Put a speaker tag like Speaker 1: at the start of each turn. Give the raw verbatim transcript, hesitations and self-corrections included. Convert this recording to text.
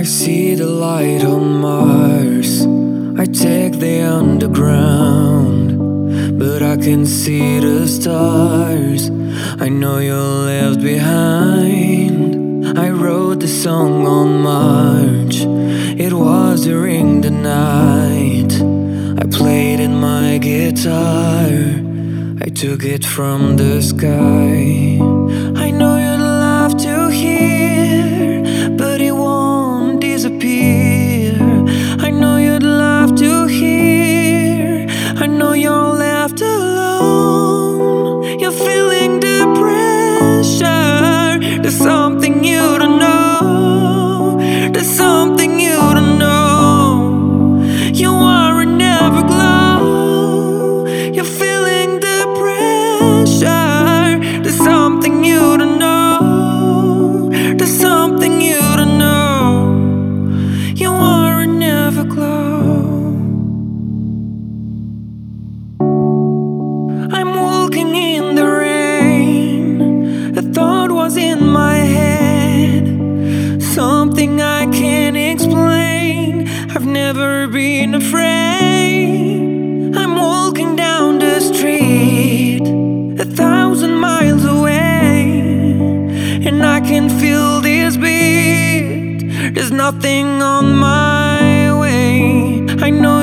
Speaker 1: I see the light on Mars. I take the underground, but I can see the stars. I know you're left behind. I wrote the song on March. It was during the night. I played in my guitar. I took it from the sky. I know you'd love to hear, but it won't disappear. I know you'd love to hear. I know you're left alone. You're feeling the pressure. There's something you don't know. There's something you don't know. You are an everglow. You're feeling the pressure. There's something you don't know. There's something you don't know. You are an everglow. I'm walking in the rain. A thought was in my head, something I can't explain. I've never been afraid. I'm walking down the street, a thousand miles away, and I can feel this beat. There's nothing on my way. I know